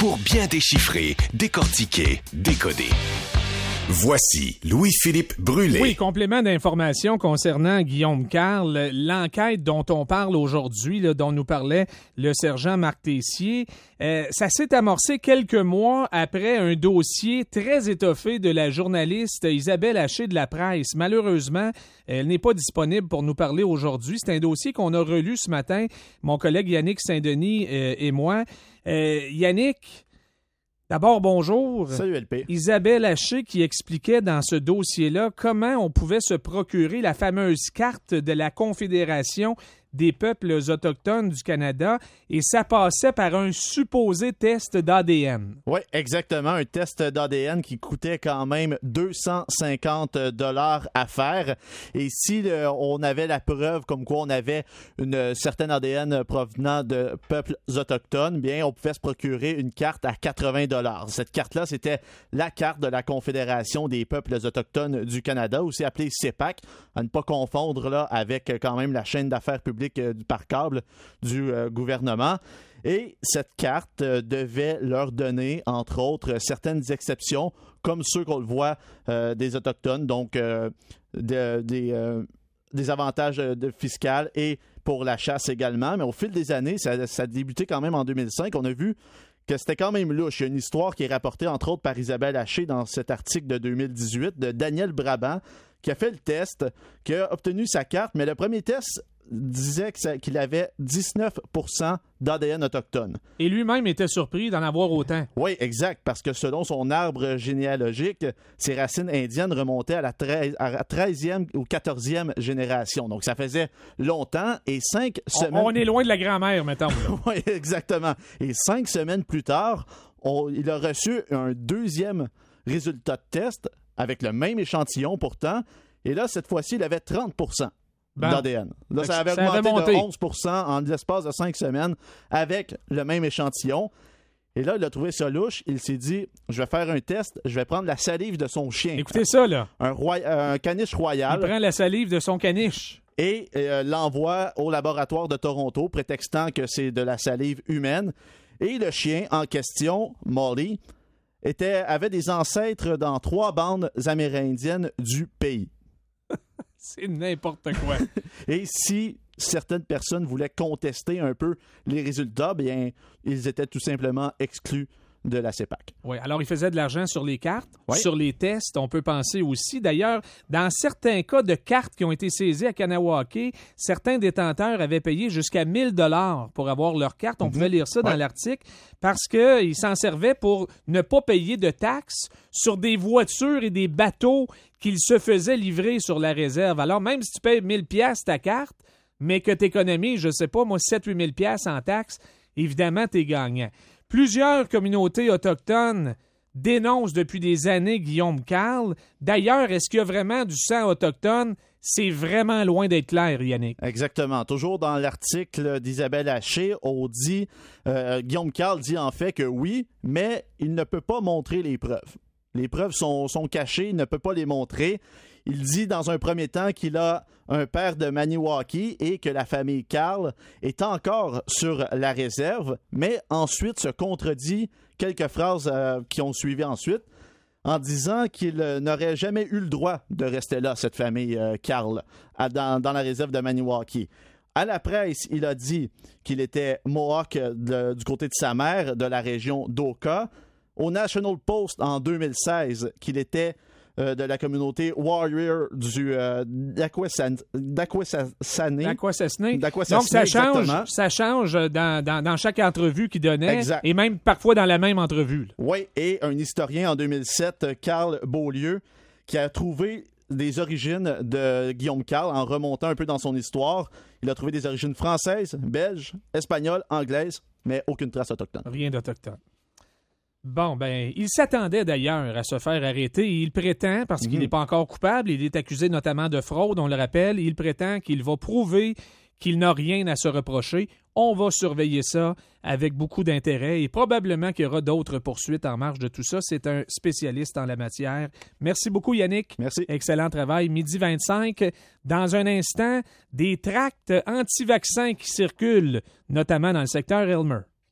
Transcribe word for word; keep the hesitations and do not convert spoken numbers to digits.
pour bien déchiffrer, décortiquer, décoder. Voici Louis-Philippe Brûlé. Oui, complément d'information concernant Guillaume Carle. L'enquête dont on parle aujourd'hui, là, dont nous parlait le sergent Marc Tessier, euh, ça s'est amorcé quelques mois après un dossier très étoffé de la journaliste Isabelle Haché de La Presse. Malheureusement, elle n'est pas disponible pour nous parler aujourd'hui. C'est un dossier qu'on a relu ce matin, mon collègue Yannick Saint-Denis euh, et moi. Euh, Yannick... D'abord, bonjour. Salut L P. Isabelle Haché qui expliquait dans ce dossier-là comment on pouvait se procurer la fameuse carte de la Confédération des peuples autochtones du Canada et ça passait par un supposé test d'A D N. Oui, exactement. Un test d'A D N qui coûtait quand même deux cent cinquante dollars à faire. Et si euh, on avait la preuve comme quoi on avait une certaine A D N provenant de peuples autochtones, bien, on pouvait se procurer une carte à quatre-vingts dollars. Cette carte-là, c'était la carte de la Confédération des peuples autochtones du Canada, aussi appelée C E P A C, à ne pas confondre là, avec quand même la chaîne d'affaires publiques par câble du euh, gouvernement. Et cette carte euh, devait leur donner, entre autres, certaines exceptions, comme ceux qu'on le voit euh, des Autochtones, donc euh, de, des, euh, des avantages de fiscaux et pour la chasse également. Mais au fil des années, ça, ça a débuté quand même en deux mille cinq. On a vu que c'était quand même louche. Il y a une histoire qui est rapportée, entre autres, par Isabelle Haché dans cet article de deux mille dix-huit de Daniel Brabant, qui a fait le test, qui a obtenu sa carte, mais le premier test disait que ça, qu'il avait dix-neuf pour cent d'A D N autochtone. Et lui-même était surpris d'en avoir autant. Oui, exact, parce que selon son arbre généalogique, ses racines indiennes remontaient à la treizième ou quatorzième génération. Donc, ça faisait longtemps et cinq on, semaines... On est loin de la grand-mère, mettons. Oui, exactement. Et cinq semaines plus tard, on, il a reçu un deuxième résultat de test avec le même échantillon pourtant. Et là, cette fois-ci, il avait trente pour cent. Ben, d'A D N. Là, ça avait ça augmenté avait de onze pour cent en l'espace de cinq semaines avec le même échantillon. Et là, il a trouvé ça louche. Il s'est dit, je vais faire un test, je vais prendre la salive de son chien. Écoutez ça, là. Un, roi, un caniche royal. Il prend la salive de son caniche. Et euh, l'envoie au laboratoire de Toronto, prétextant que c'est de la salive humaine. Et le chien en question, Molly, était, avait des ancêtres dans trois bandes amérindiennes du pays. C'est n'importe quoi. Et si certaines personnes voulaient contester un peu les résultats, bien, ils étaient tout simplement exclus de la C E P A C. Oui, alors il faisait de l'argent sur les cartes, oui. Sur les tests, on peut penser aussi. D'ailleurs, dans certains cas de cartes qui ont été saisies à Kanawake, certains détenteurs avaient payé jusqu'à mille dollars pour avoir leur carte. On mm-hmm. pouvait lire ça dans ouais. l'article parce qu'ils s'en servaient pour ne pas payer de taxes sur des voitures et des bateaux qu'ils se faisaient livrer sur la réserve. Alors, même si tu payes mille dollars ta carte, mais que tu économises, je sais pas, moi, sept à huit mille dollars en taxes, évidemment, tu es gagnant. Plusieurs communautés autochtones dénoncent depuis des années Guillaume Carle. D'ailleurs, est-ce qu'il y a vraiment du sang autochtone? C'est vraiment loin d'être clair, Yannick. Exactement. Toujours dans l'article d'Isabelle Haché, on dit, euh, Guillaume Carle dit en fait que oui, mais il ne peut pas montrer les preuves. Les preuves sont, sont cachées, il ne peut pas les montrer. Il dit dans un premier temps qu'il a un père de Maniwaki et que la famille Carle est encore sur la réserve, mais ensuite se contredit quelques phrases euh, qui ont suivi ensuite en disant qu'il euh, n'aurait jamais eu le droit de rester là, cette famille euh, Carle, à, dans, dans la réserve de Maniwaki. À la presse, il a dit qu'il était Mohawk de, du côté de sa mère, de la région d'Oka. Au National Post, en deux mille seize, qu'il était euh, de la communauté Warrior du euh, d'Akwesasne. D'Akwesasne. D'Akwesasne, donc, ça change, exactement. ça change dans, dans, dans chaque entrevue qu'il donnait, exact. Et même parfois dans la même entrevue. Là. Oui, et un historien en deux mille sept, Carl Beaulieu, qui a trouvé des origines de Guillaume Carle en remontant un peu dans son histoire. Il a trouvé des origines françaises, belges, espagnoles, anglaises, mais aucune trace autochtone. Rien d'autochtone. Bon, ben, il s'attendait d'ailleurs à se faire arrêter et il prétend, parce qu'il n'est pas encore coupable, il est accusé notamment de fraude, on le rappelle, il prétend qu'il va prouver qu'il n'a rien à se reprocher. On va surveiller ça avec beaucoup d'intérêt et probablement qu'il y aura d'autres poursuites en marge de tout ça. C'est un spécialiste en la matière. Merci beaucoup, Yannick. Merci. Excellent travail. Midi vingt-cinq. Dans un instant, des tracts anti-vaccins qui circulent, notamment dans le secteur Elmer.